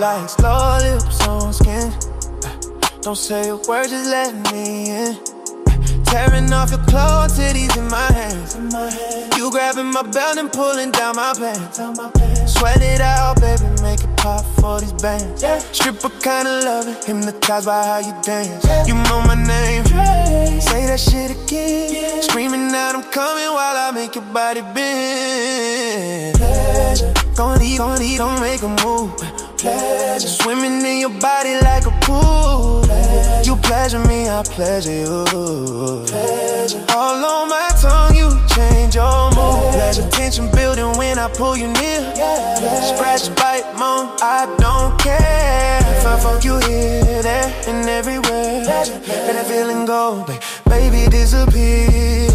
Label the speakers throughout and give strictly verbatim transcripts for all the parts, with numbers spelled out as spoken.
Speaker 1: like slow lips on skin. Don't say a word, just let me in. Tearing off your clothes, titties in my hands. You grabbing my belt and pulling down my pants. Sweat it out, baby, make it pop for these bands. Stripper kinda love it, hypnotized by how you dance. You know my name, say that shit again. Screaming out, I'm coming while I make your body bend. Gon' eat, gon' eat, don't make a move. Pleasure. Swimming in your body like a pool. Pleasure. You pleasure me, I pleasure you. Pleasure. All on my tongue, you change your mood. Pleasure. Tension building when I pull you near. Yeah. Scratch, bite, moan, I don't care. If I fuck you here, there, and everywhere. Pleasure. Let that feeling go, baby, disappear.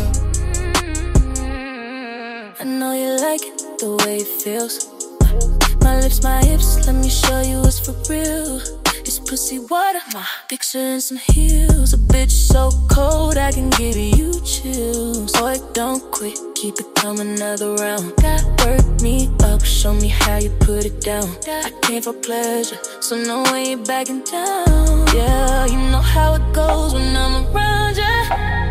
Speaker 2: I know you like it the way it feels. My lips, my hips, let me show you it's for real. It's pussy water, my picture in some heels. A bitch so cold, I can give you chills. Boy, don't quit, keep it coming another round. God, work me up, show me how you put it down. I came for pleasure, so no way you backing down. Yeah, you know how it goes when I'm around ya.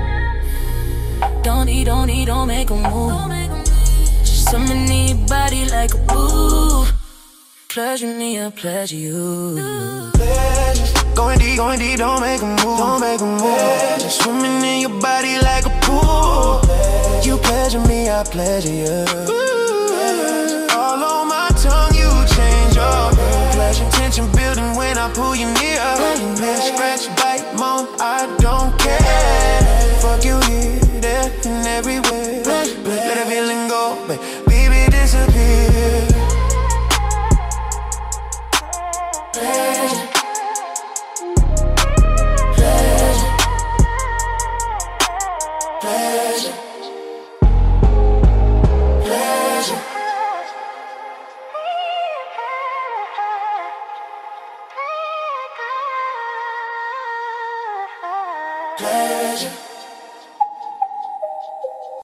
Speaker 2: Don't eat, don't eat, don't make a move. Just summon your body like a boo. Pleasure me, I pleasure you.
Speaker 1: Pleasure. Going deep, going deep, don't make a move. Don't make a move. Pleasure. Swimming in your body like a pool. Pleasure. You pleasure me, I pleasure you. Pleasure. All on my tongue, you change your pleasure. Tension building when I pull you near. Man, scratch, bite, moan, I don't care. Fuck you here, there, and everywhere. Let that feeling go, baby, disappear. Pleasure. Pleasure. Pleasure. Pleasure. Pleasure.